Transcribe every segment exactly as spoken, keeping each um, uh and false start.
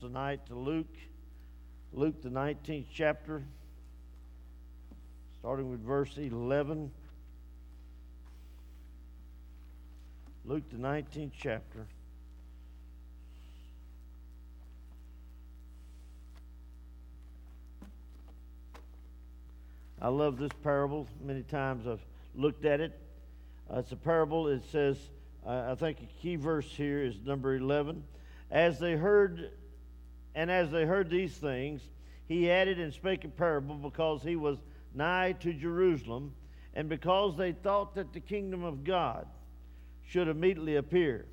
Tonight to Luke, Luke the nineteenth chapter, starting with verse eleven. Luke the nineteenth chapter. I love this parable. Many times I've looked at it. Uh, it's a parable. It says, uh, I think a key verse here is number eleven. As they heard And as they heard these things, he added and spake a parable, because he was nigh to Jerusalem, and because they thought that the kingdom of God should immediately appear.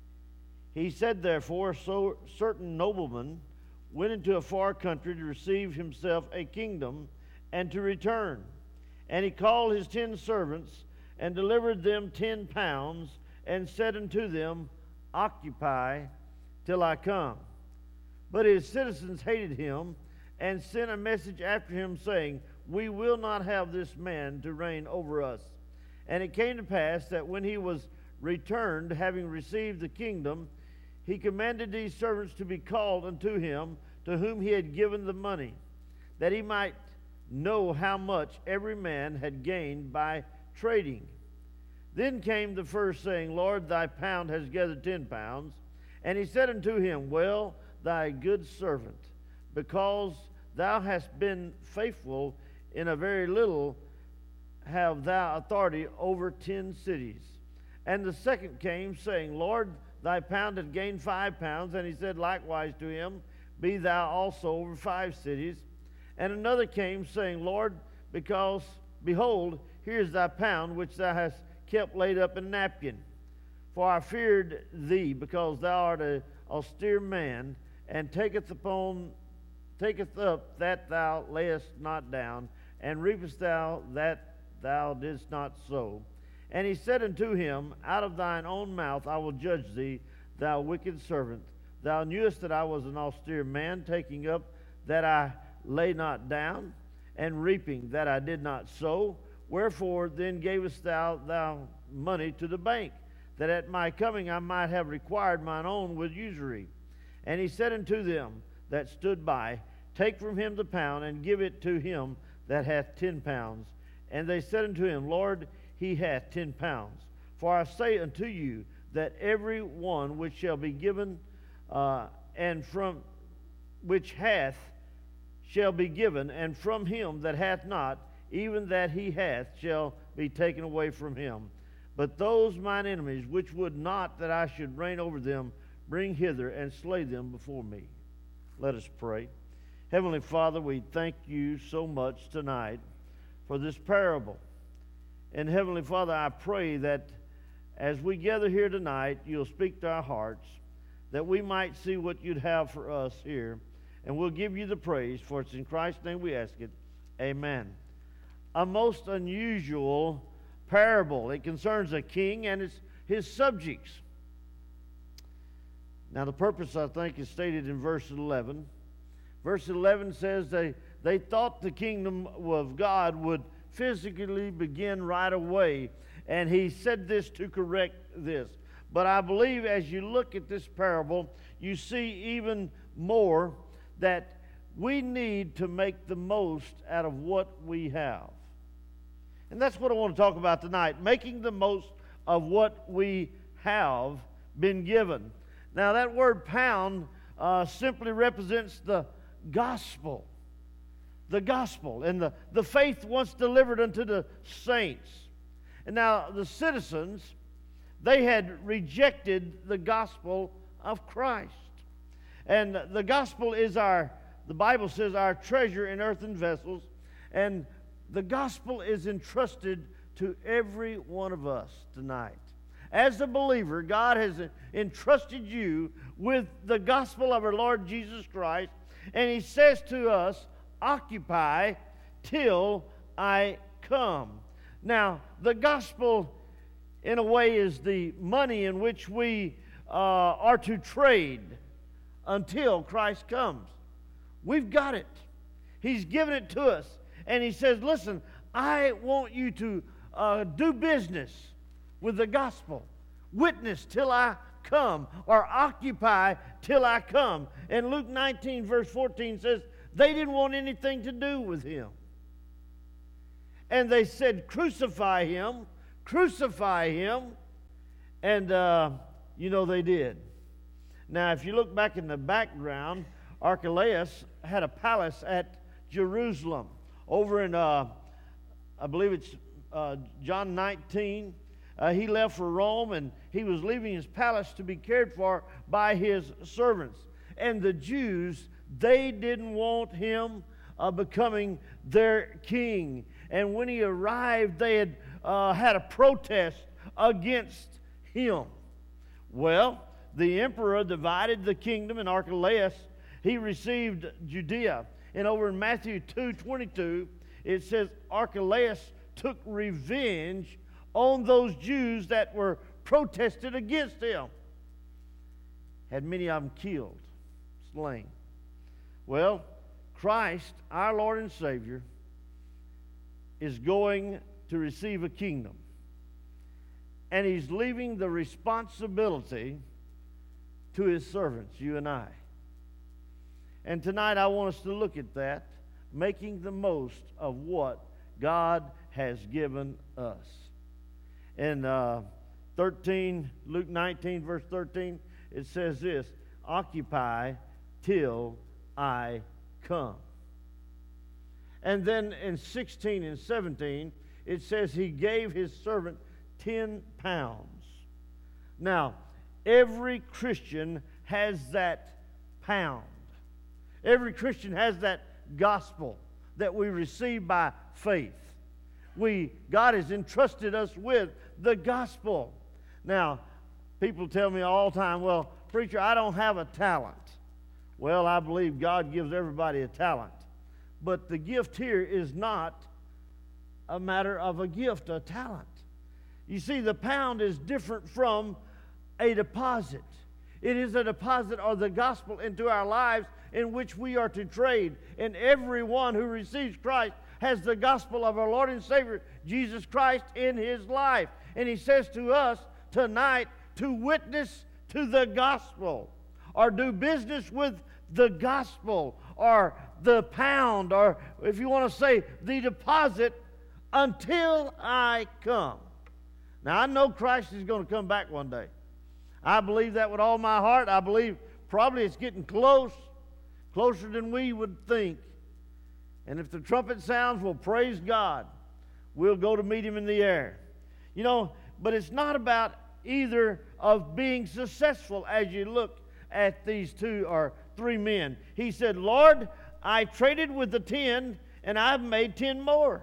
He said, therefore, so certain noblemen went into a far country to receive himself a kingdom, and to return. And he called his ten servants, and delivered them ten pounds, and said unto them, Occupy till I come. But his citizens hated him, and sent a message after him, saying, We will not have this man to reign over us. And it came to pass that when he was returned, having received the kingdom, he commanded these servants to be called unto him, to whom he had given the money, that he might know how much every man had gained by trading. Then came the first, saying, Lord, thy pound has gathered ten pounds. And he said unto him, Well, thy good servant, because thou hast been faithful in a very little, have thou authority over ten cities. And the second came, saying, Lord, thy pound hath gained five pounds. And he said likewise to him, Be thou also over five cities. And another came, saying, Lord, because, behold, here is thy pound, which thou hast kept laid up in a napkin. For I feared thee, because thou art an austere man, and taketh upon taketh up that thou layest not down, and reapest thou that thou didst not sow. And he said unto him, Out of thine own mouth I will judge thee, thou wicked servant. Thou knewest that I was an austere man, taking up that I lay not down, and reaping that I did not sow. Wherefore then gavest thou thou money to the bank, that at my coming I might have required mine own with usury? And he said unto them that stood by, Take from him the pound, and give it to him that hath ten pounds. And they said unto him, Lord, he hath ten pounds. For I say unto you, that every one which shall be given, uh, and from which hath, shall be given, and from him that hath not, even that he hath, shall be taken away from him. But those mine enemies, which would not that I should reign over them, bring hither and slay them before me. Let us pray. Heavenly Father, we thank you so much tonight for this parable. And Heavenly Father, I pray that as we gather here tonight, you'll speak to our hearts, that we might see what you'd have for us here. And we'll give you the praise, for it's in Christ's name we ask it. Amen. A most unusual parable. It concerns a king and his, his subjects. Now, the purpose, I think, is stated in verse eleven. Verse eleven says they, they thought the kingdom of God would physically begin right away, and he said this to correct this. But I believe as you look at this parable, you see even more that we need to make the most out of what we have. And that's what I want to talk about tonight, making the most of what we have been given. Now, that word pound uh, simply represents the gospel. The gospel and the, the faith once delivered unto the saints. And now, the citizens, they had rejected the gospel of Christ. And the gospel is our, the Bible says, our treasure in earthen vessels. And the gospel is entrusted to every one of us tonight. As a believer, God has entrusted you with the gospel of our Lord Jesus Christ, and he says to us, Occupy till I come. Now, the gospel, in a way, is the money in which we uh, are to trade until Christ comes. We've got it. He's given it to us, and he says, listen, I want you to uh, do business with the gospel. Witness till I come, or occupy till I come. And Luke nineteen, verse fourteen says, they didn't want anything to do with him. And they said, crucify him, crucify him. And, uh, you know, they did. Now, if you look back in the background, Archelaus had a palace at Jerusalem. Over in, uh, I believe it's uh, John nineteen, uh, he left for Rome, and he was leaving his palace to be cared for by his servants. And the Jews, they didn't want him uh, becoming their king. And when he arrived, they had uh, had a protest against him. Well, the emperor divided the kingdom, and Archelaus, he received Judea. And over in Matthew two twenty-two, it says Archelaus took revenge on those Jews that were protested against him. Had many of them killed, slain. Well, Christ, our Lord and Savior, is going to receive a kingdom. And he's leaving the responsibility to his servants, you and I. And tonight I want us to look at that, making the most of what God has given us. In uh, thirteen, Luke nineteen, verse thirteen, it says this, occupy till I come. And then in sixteen and seventeen, it says he gave his servant ten pounds. Now, every Christian has that pound. Every Christian has that gospel that we receive by faith. We, God has entrusted us with the gospel. Now, people tell me all the time, well, preacher, I don't have a talent. Well, I believe God gives everybody a talent. But the gift here is not a matter of a gift, a talent. You see, the pound is different from a deposit. It is a deposit of the gospel into our lives in which we are to trade. And everyone who receives Christ has the gospel of our Lord and Savior, Jesus Christ, in his life. And he says to us tonight to witness to the gospel, or do business with the gospel, or the pound, or if you want to say the deposit, until I come. Now, I know Christ is going to come back one day. I believe that with all my heart. I believe probably it's getting close, closer than we would think. And if the trumpet sounds, well, praise God. We'll go to meet him in the air. You know, but it's not about either of being successful as you look at these two or three men. He said, Lord, I traded with the ten, and I've made ten more.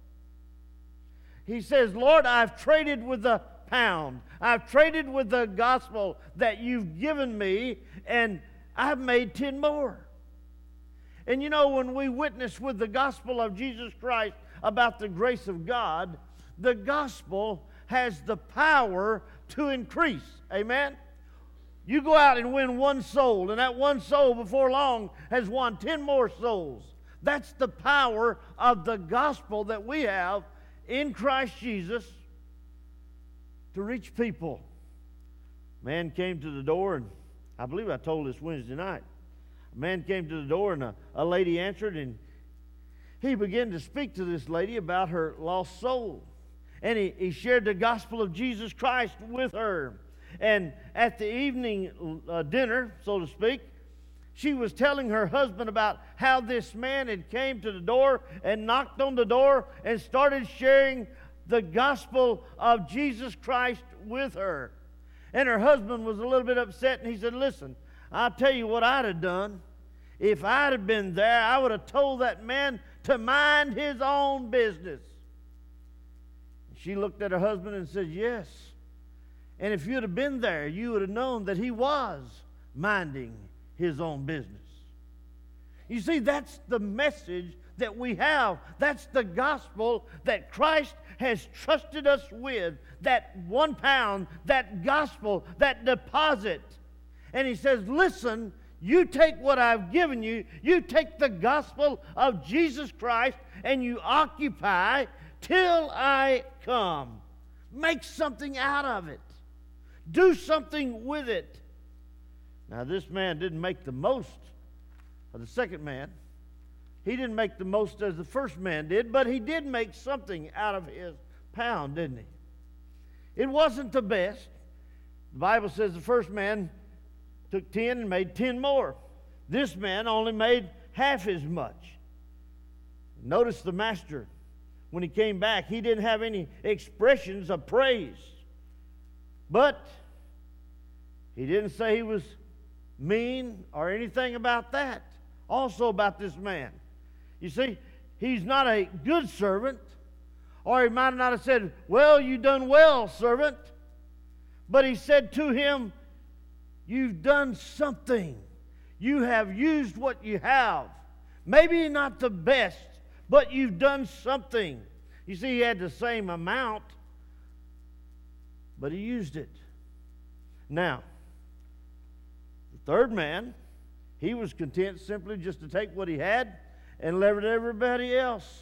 He says, Lord, I've traded with the pound. I've traded with the gospel that you've given me, and I've made ten more. And you know, when we witness with the gospel of Jesus Christ about the grace of God, the gospel has the power to increase. Amen? You go out and win one soul, and that one soul before long has won ten more souls. That's the power of the gospel that we have in Christ Jesus to reach people. Man came to the door, and I believe I told this Wednesday night. A man came to the door, and a, a lady answered, and he began to speak to this lady about her lost soul. And he, he shared the gospel of Jesus Christ with her. And at the evening uh, dinner, so to speak, she was telling her husband about how this man had came to the door and knocked on the door and started sharing the gospel of Jesus Christ with her. And her husband was a little bit upset, and he said, listen, I'll tell you what I'd have done. If I'd have been there, I would have told that man to mind his own business. She looked at her husband and said, yes. And if you'd have been there, you would have known that he was minding his own business. You see, that's the message that we have. That's the gospel that Christ has trusted us with. That one pound, that gospel, that deposit. And he says, listen, you take what I've given you, you take the gospel of Jesus Christ, and you occupy till I come. Make something out of it. Do something with it. Now, this man didn't make the most of the second man. He didn't make the most as the first man did, but he did make something out of his pound, didn't he? It wasn't the best. The Bible says the first man took ten and made ten more. This man only made half as much. Notice the master, when he came back, he didn't have any expressions of praise. But he didn't say he was mean or anything about that. Also about this man. You see, he's not a good servant. Or he might not have said, well, you done well, servant. But he said to him, you've done something. You have used what you have. Maybe not the best, but you've done something. You see, he had the same amount, but he used it. Now, the third man, he was content simply just to take what he had and let everybody else,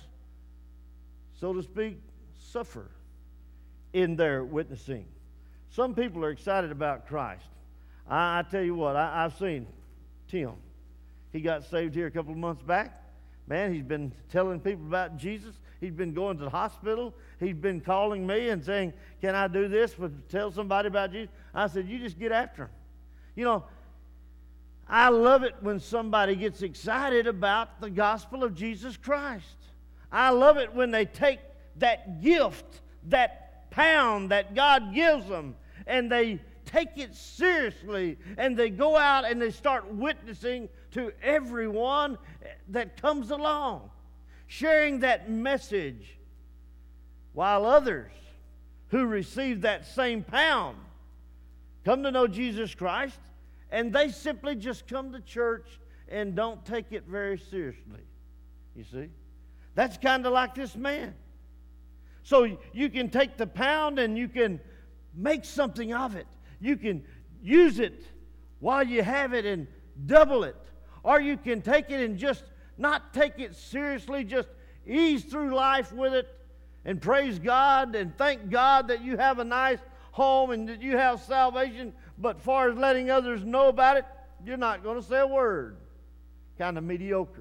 so to speak, suffer in their witnessing. Some people are excited about Christ. I, I tell you what, I, I've seen Tim. He got saved here a couple of months back. Man, he's been telling people about Jesus. He's been going to the hospital. He's been calling me and saying, can I do this? But tell somebody about Jesus. I said, you just get after him. You know, I love it when somebody gets excited about the gospel of Jesus Christ. I love it when they take that gift, that pound that God gives them, and they take it seriously, and they go out and they start witnessing to everyone that comes along, sharing that message, while others who receive that same pound come to know Jesus Christ, and they simply just come to church and don't take it very seriously. You see? That's kind of like this man. So you can take the pound and you can make something of it. You can use it while you have it and double it. Or you can take it and just not take it seriously, just ease through life with it and praise God and thank God that you have a nice home and that you have salvation. But as far as letting others know about it, you're not going to say a word. Kind of mediocre.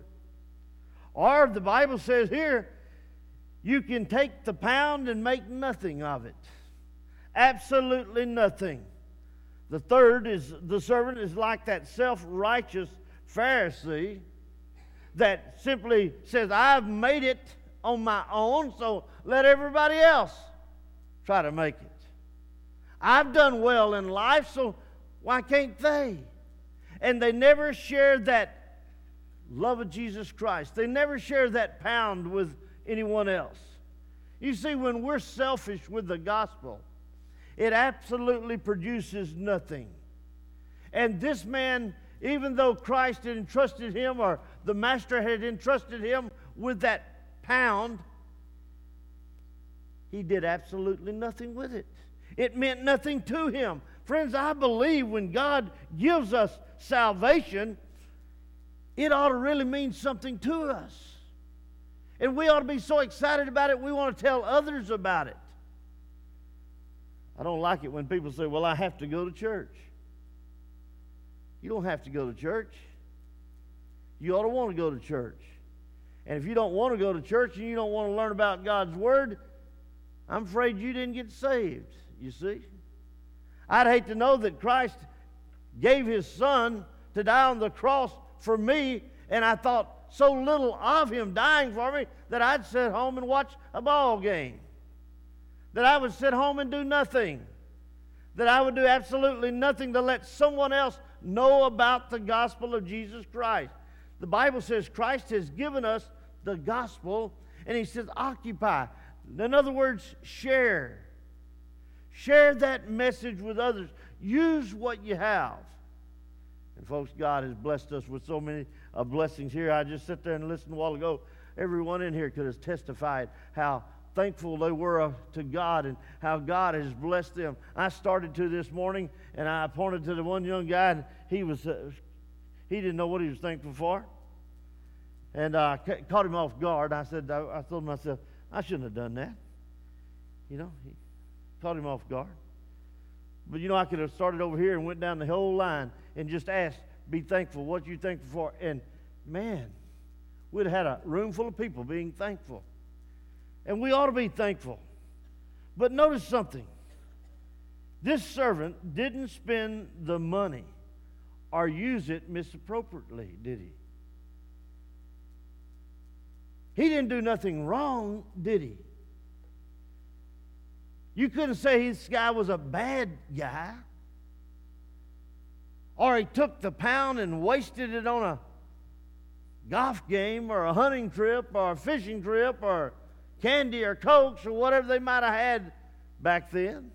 Or the Bible says here, you can take the pound and make nothing of it. Absolutely nothing. The third is, the servant is like that self-righteous Pharisee that simply says, I've made it on my own, so let everybody else try to make it. I've done well in life, so why can't they? And they never share that love of Jesus Christ. They never share that pound with anyone else. You see, when we're selfish with the gospel, it absolutely produces nothing. And this man, even though Christ had entrusted him, or the master had entrusted him with that pound, he did absolutely nothing with it. It meant nothing to him. Friends, I believe when God gives us salvation, it ought to really mean something to us. And we ought to be so excited about it, we want to tell others about it. I don't like it when people say, well, I have to go to church. You don't have to go to church. You ought to want to go to church. And if you don't want to go to church and you don't want to learn about God's Word, I'm afraid you didn't get saved, you see. I'd hate to know that Christ gave His Son to die on the cross for me, and I thought so little of Him dying for me that I'd sit home and watch a ball game. That I would sit home and do nothing. That I would do absolutely nothing to let someone else know about the gospel of Jesus Christ. The Bible says Christ has given us the gospel, and He says occupy. In other words, share. Share that message with others. Use what you have. And folks, God has blessed us with so many uh, blessings here. I just sat there and listened a while ago. Everyone in here could have testified how thankful they were uh, to God and how God has blessed them. I started to this morning, and I pointed to the one young guy, and he was uh, he didn't know what he was thankful for. And I uh, caught him off guard. I said, I, I told myself, I shouldn't have done that. You know, he caught him off guard. But you know, I could have started over here and went down the whole line and just asked, be thankful, what you thankful for? And man, we'd have had a room full of people being thankful. And we ought to be thankful. But notice something. This servant didn't spend the money or use it misappropriately, did he? He didn't do nothing wrong, did he? You couldn't say this guy was a bad guy. Or he took the pound and wasted it on a golf game or a hunting trip or a fishing trip or candy or Cokes or whatever they might have had back then.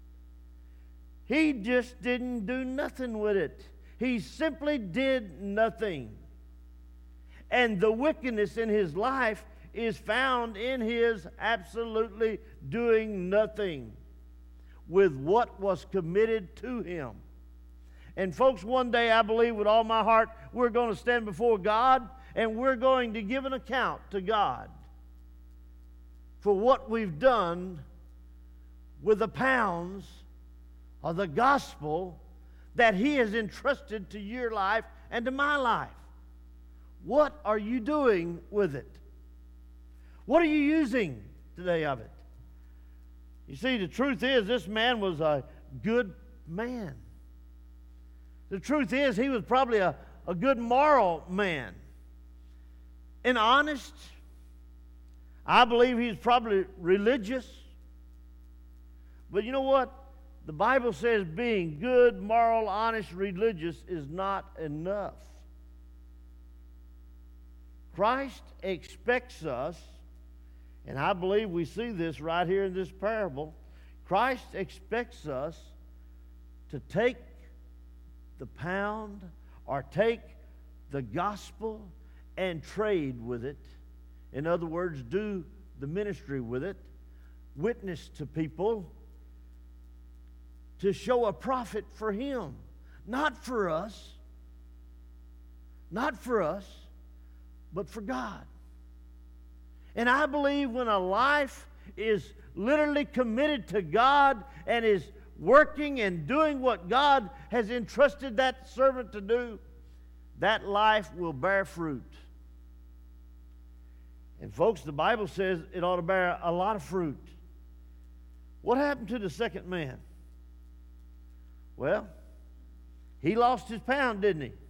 He just didn't do nothing with it. He simply did nothing. And the wickedness in his life is found in his absolutely doing nothing with what was committed to him. And folks, one day I believe with all my heart we're going to stand before God and we're going to give an account to God for what we've done with the pounds of the gospel that He has entrusted to your life and to my life. What are you doing with it? What are you using today of it? You see, the truth is this man was a good man. The truth is he was probably a, a good moral man. And honest. I believe he's probably religious. But you know what? The Bible says being good, moral, honest, religious is not enough. Christ expects us, and I believe we see this right here in this parable. Christ expects us to take the pound or take the gospel and trade with it. In other words, do the ministry with it, witness to people, to show a profit for Him, not for us, not for us, but for God. And I believe when a life is literally committed to God and is working and doing what God has entrusted that servant to do, that life will bear fruit. And folks, the Bible says it ought to bear a lot of fruit. What happened to the second man? Well, he lost his pound, didn't he?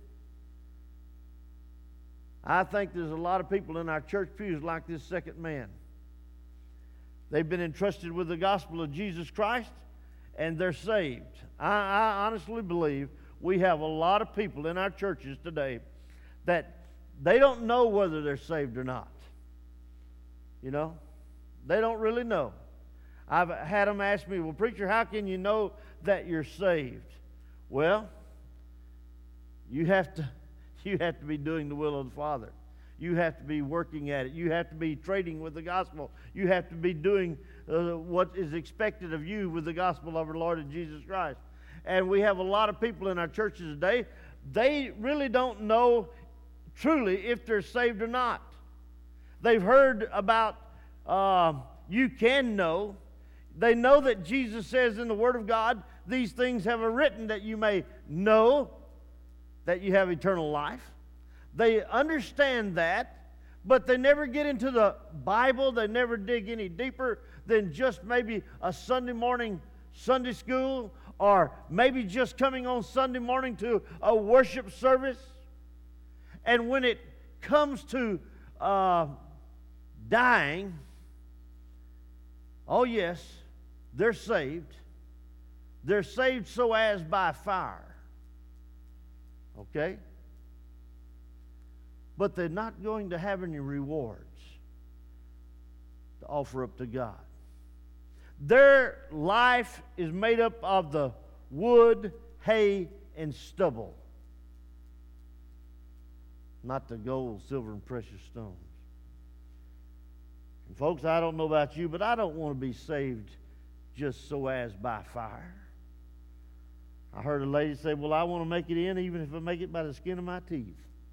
I think there's a lot of people in our church pews like this second man. They've been entrusted with the gospel of Jesus Christ, and they're saved. I, I honestly believe we have a lot of people in our churches today that they don't know whether they're saved or not. You know? They don't really know. I've had them ask me, well, preacher, how can you know that you're saved? Well, you have to you have to be doing the will of the Father. You have to be working at it. You have to be trading with the gospel. You have to be doing uh, what is expected of you with the gospel of our Lord and Jesus Christ. And we have a lot of people in our churches today, they really don't know truly if they're saved or not. They've heard about uh, you can know. They know that Jesus says in the Word of God, these things have I written that you may know that you have eternal life. They understand that, but they never get into the Bible. They never dig any deeper than just maybe a Sunday morning Sunday school, or maybe just coming on Sunday morning to a worship service. And when it comes to uh, dying, oh yes, they're saved. They're saved so as by fire. Okay? But they're not going to have any rewards to offer up to God. Their life is made up of the wood, hay, and stubble, not the gold, silver, and precious stones. And folks, I don't know about you, but I don't want to be saved just so as by fire. I heard a lady say, well, I want to make it in even if I make it by the skin of my teeth.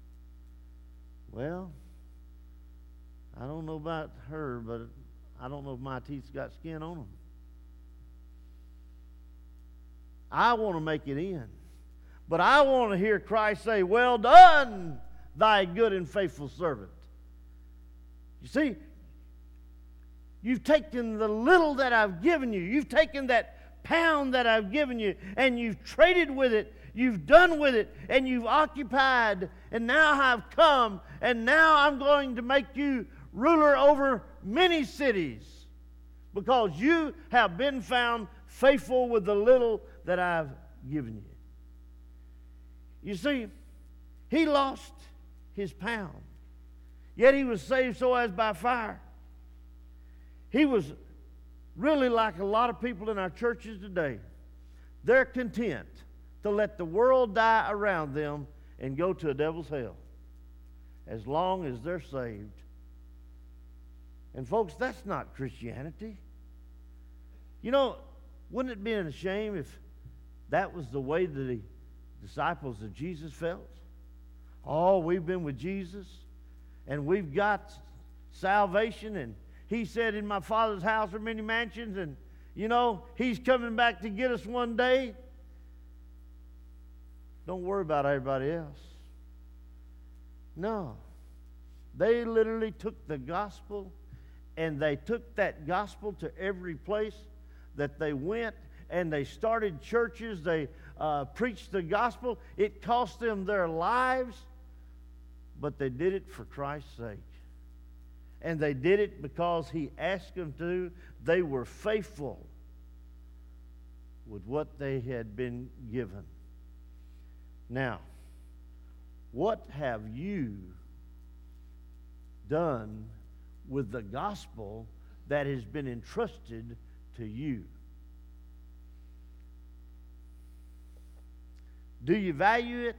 Well, I don't know about her, but I don't know if my teeth's got skin on them. I want to make it in. But I want to hear Christ say, "Well done, thy good and faithful servant." You see, you've taken the little that I've given you. You've taken that pound that I've given you, and you've traded with it. You've done with it, and you've occupied, and now I've come, and now I'm going to make you ruler over many cities, because you have been found faithful with the little that I've given you. You see, he lost his pound, yet he was saved so as by fire. He was really like a lot of people in our churches today. They're content to let the world die around them and go to a devil's hell as long as they're saved. And folks, that's not Christianity. You know, wouldn't it be a shame if that was the way that the disciples of Jesus felt? Oh, we've been with Jesus and we've got salvation, and he said, "In my Father's house are many mansions," and you know, he's coming back to get us one day. Don't worry about everybody else. No. They literally took the gospel, and they took that gospel to every place that they went, and they started churches. They uh, preached the gospel. It cost them their lives, but they did it for Christ's sake. And they did it because he asked them to. They were faithful with what they had been given. Now, what have you done with the gospel that has been entrusted to you? Do you value it?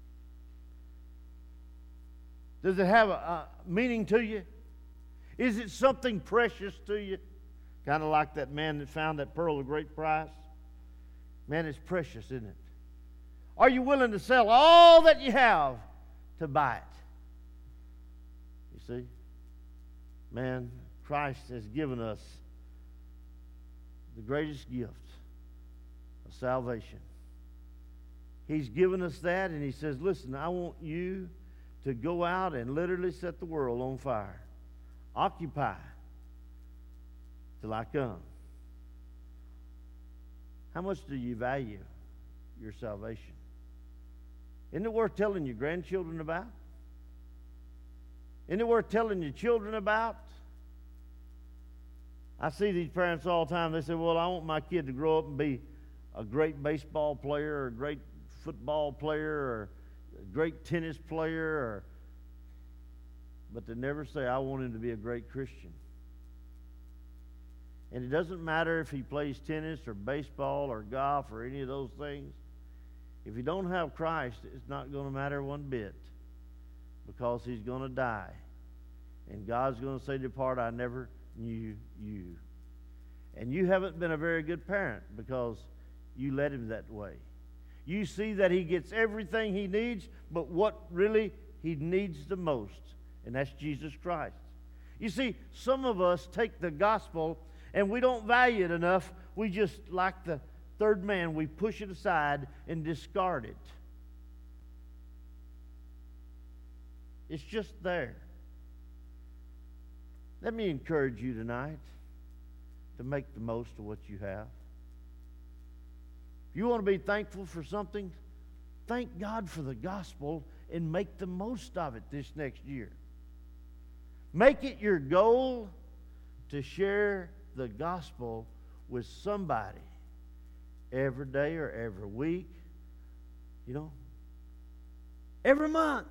Does it have a, a meaning to you? Is it something precious to you? Kind of like that man that found that pearl of great price. Man, it's precious, isn't it? Are you willing to sell all that you have to buy it? You see? Man, Christ has given us the greatest gift of salvation. He's given us that, and he says, "Listen, I want you to go out and literally set the world on fire. Occupy till I come." How much do you value your salvation? Isn't it worth telling your grandchildren about? Isn't it worth telling your children about? I see these parents all the time. They say, "Well, I want my kid to grow up and be a great baseball player, or a great football player, or a great tennis player," or, but they never say, "I want him to be a great Christian." And it doesn't matter if he plays tennis or baseball or golf or any of those things. If you don't have Christ, it's not going to matter one bit, because he's going to die. And God's going to say, "Depart, I never knew you." And you haven't been a very good parent because you led him that way. You see that he gets everything he needs, but what really he needs the most, and that's Jesus Christ. You see, some of us take the gospel and we don't value it enough. We just, like the third man, we push it aside and discard it. It's just there. Let me encourage you tonight to make the most of what you have. If you want to be thankful for something, thank God for the gospel and make the most of it this next year. Make it your goal to share the gospel with somebody every day or every week, you know, every month.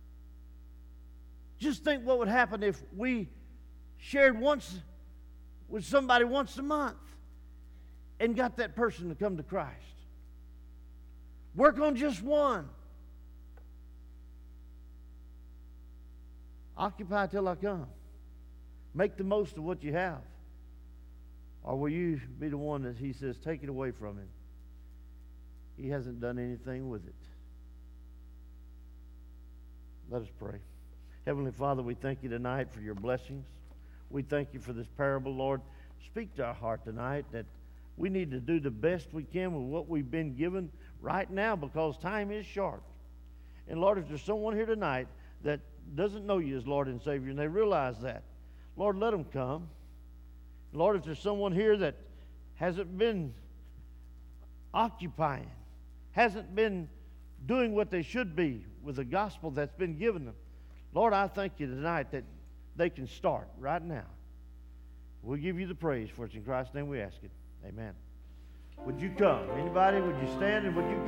Just think what would happen if we shared once with somebody once a month and got that person to come to Christ. Work on just one. Occupy till I come. Make the most of what you have. Or will you be the one that he says, take it away from him? He hasn't done anything with it. Let us pray. Heavenly Father, we thank you tonight for your blessings. We thank you for this parable, Lord. Speak to our heart tonight that We need to do the best we can with what we've been given right now, because time is short. And Lord, if there's someone here tonight that doesn't know you as Lord and Savior, and they realize that, Lord, let them come. Lord, if there's someone here that hasn't been occupying, hasn't been doing what they should be with the gospel that's been given them, Lord, I thank you tonight that they can start right now. We'll give you the praise for it. In Christ's name we ask it. Amen. Would you come? Anybody, would you stand and would you come?